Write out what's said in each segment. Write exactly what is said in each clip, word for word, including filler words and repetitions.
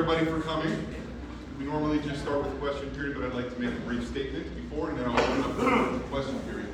everybody for coming. We normally just start with a question period, but I'd like to make a brief statement before, and then I'll open up the question period.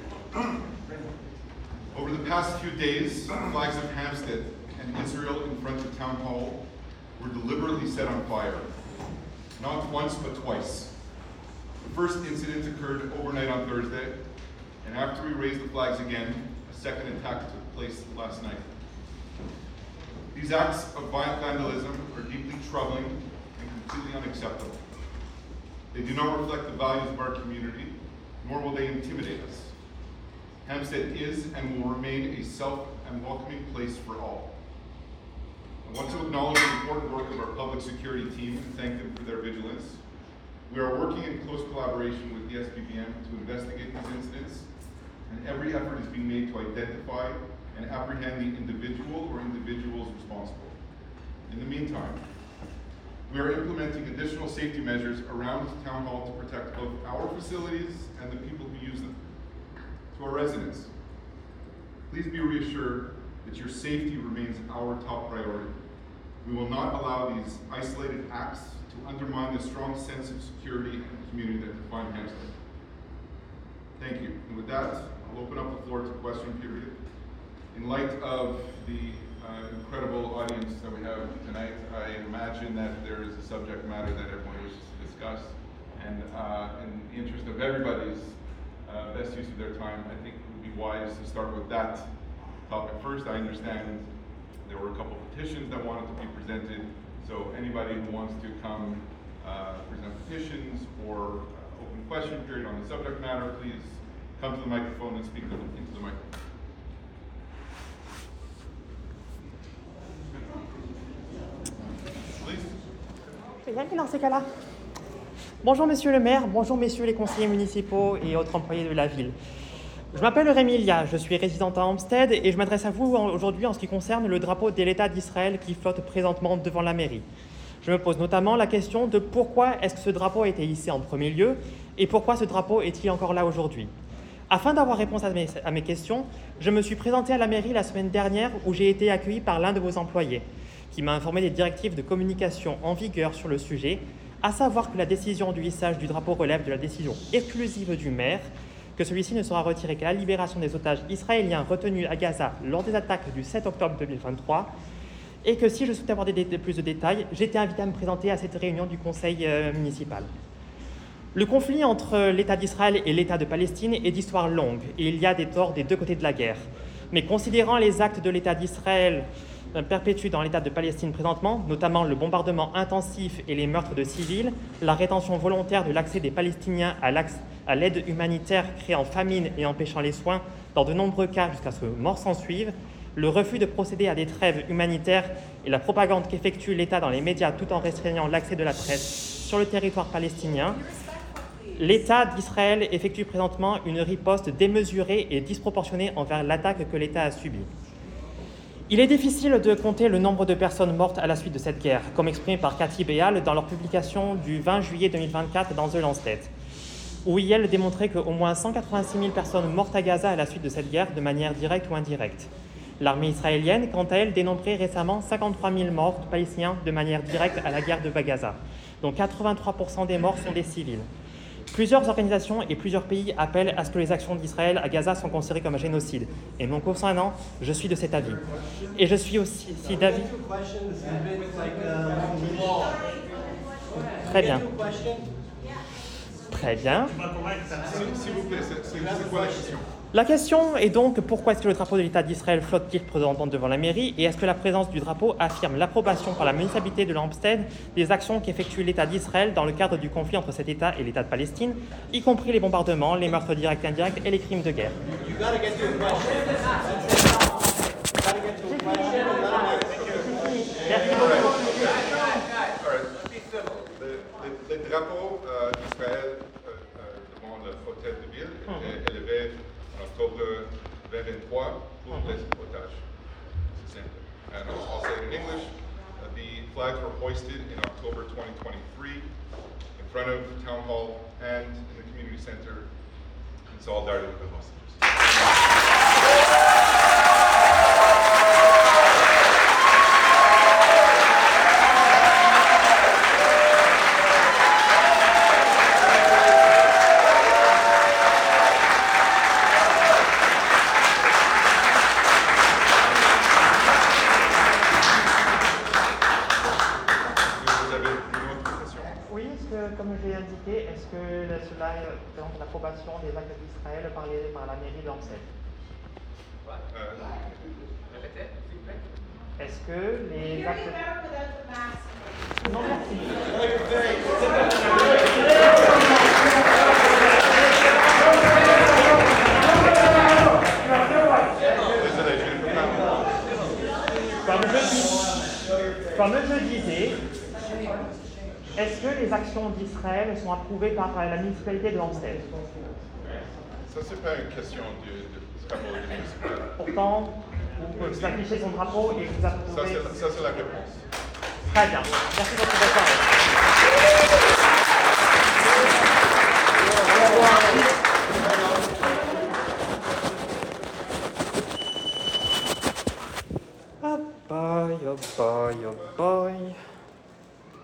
Over the past few days, the flags of Hampstead and Israel in front of Town Hall were deliberately set on fire. Not once, but twice. The first incident occurred overnight on Thursday, and after we raised the flags again, a second attack took place last night. These acts of violent vandalism are deeply troubling and completely unacceptable. They do not reflect the values of our community, nor will they intimidate us. Hampstead is and will remain a safe and welcoming place for all. I want to acknowledge the important work of our public security team and thank them for their vigilance. We are working in close collaboration with the S P B M to investigate these incidents, and every effort is being made to identify and apprehend the individual or individuals responsible. In the meantime, we are implementing additional safety measures around Town Hall to protect both our facilities and the people who use them. To our residents, please be reassured that your safety remains our top priority. We will not allow these isolated acts to undermine the strong sense of security and community that define Hampstead. Thank you. And with that, I'll open up the floor to question period. In light of the uh, incredible audience that we have tonight, I imagine that there is a subject matter that everyone wishes to discuss. And uh, in the interest of everybody's uh, best use of their time, I think it would be wise to start with that topic first. I understand there were a couple petitions that wanted to be presented, so anybody who wants to come uh, present petitions or uh, open question period on the subject matter, please come to the microphone and speak into the microphone. Rien que dans ces cas-là. Bonjour Monsieur le maire, bonjour messieurs les conseillers municipaux et autres employés de la ville. Je m'appelle Rémi Lia, je suis résidente à Hampstead et je m'adresse à vous aujourd'hui en ce qui concerne le drapeau de l'État d'Israël qui flotte présentement devant la mairie. Je me pose notamment la question de pourquoi est-ce que ce drapeau a été hissé en premier lieu et pourquoi ce drapeau est-il encore là aujourd'hui. Afin d'avoir réponse à mes, à mes questions, je me suis présenté à la mairie la semaine dernière où j'ai été accueilli par l'un de vos employés qui m'a informé des directives de communication en vigueur sur le sujet, à savoir que la décision du hissage du drapeau relève de la décision exclusive du maire, que celui-ci ne sera retiré qu'à la libération des otages israéliens retenus à Gaza lors des attaques du sept octobre deux mille vingt-trois, et que si je souhaitais avoir des, plus de détails, j'étais invité à me présenter à cette réunion du conseil euh, municipal. Le conflit entre l'État d'Israël et l'État de Palestine est d'histoire longue, et il y a des torts des deux côtés de la guerre. Mais considérant les actes de l'État d'Israël perpétués dans l'État de Palestine présentement, notamment le bombardement intensif et les meurtres de civils, la rétention volontaire de l'accès des Palestiniens à l'aide humanitaire créant famine et empêchant les soins, dans de nombreux cas jusqu'à ce que mort s'en suive, le refus de procéder à des trêves humanitaires et la propagande qu'effectue l'État dans les médias tout en restreignant l'accès de la presse sur le territoire palestinien, l'État d'Israël effectue présentement une riposte démesurée et disproportionnée envers l'attaque que l'État a subie. Il est difficile de compter le nombre de personnes mortes à la suite de cette guerre, comme exprimé par Cathy Béal dans leur publication du vingt juillet deux mille vingt-quatre dans The Lancet, où elle démontrait qu'au moins cent quatre-vingt-six mille personnes mortes à Gaza à la suite de cette guerre, de manière directe ou indirecte. L'armée israélienne, quant à elle, dénombrait récemment cinquante-trois mille morts palestiniens de manière directe à la guerre de Gaza, dont quatre-vingt-trois pour cent des morts sont des civils. Plusieurs organisations et plusieurs pays appellent à ce que les actions d'Israël à Gaza sont considérées comme un génocide. Et donc, concernant, je suis de cet avis. Et je suis aussi si d'avis... Très bien. Très bien. S'il vous plaît, c'est quoi la question ? La question est donc pourquoi est-ce que le drapeau de l'État d'Israël flotte-t-il présentement devant la mairie et est-ce que la présence du drapeau affirme l'approbation par la municipalité de Hampstead des actions qu'effectue l'État d'Israël dans le cadre du conflit entre cet État et l'État de Palestine, y compris les bombardements, les meurtres directs et indirects et les crimes de guerre. Le drapeau d'Israël devant le hôtel de ville est élevé en octobre deux mille vingt-trois pour les otages. C'est simple. And I'll say it in English. Uh, the flags were hoisted in October twenty twenty-three in front of Town Hall and in the community center in solidarity with the hostages. détails dans l'approbation des actes d'Israël par, les- par la mairie de Hampstead. Euh, Répétez, s'il vous plaît. Est-ce que les actes... Non, merci. désolé, je ne peux pas. Comme je, dis- comme je disais, est-ce que les actions d'Israël sont approuvées par la municipalité de Hampstead? Ça, c'est pas une question de, de travaux municipaux. Pourtant, vous, vous affichez son drapeau et vous Ça, approuvez... c'est ça, c'est la réponse. Très bien. Merci de votre parole. Oh boy, oh boy, oh boy.